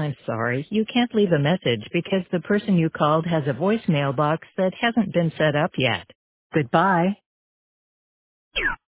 I'm sorry, you can't leave a message because the person you called has a voicemail box that hasn't been set up yet. Goodbye.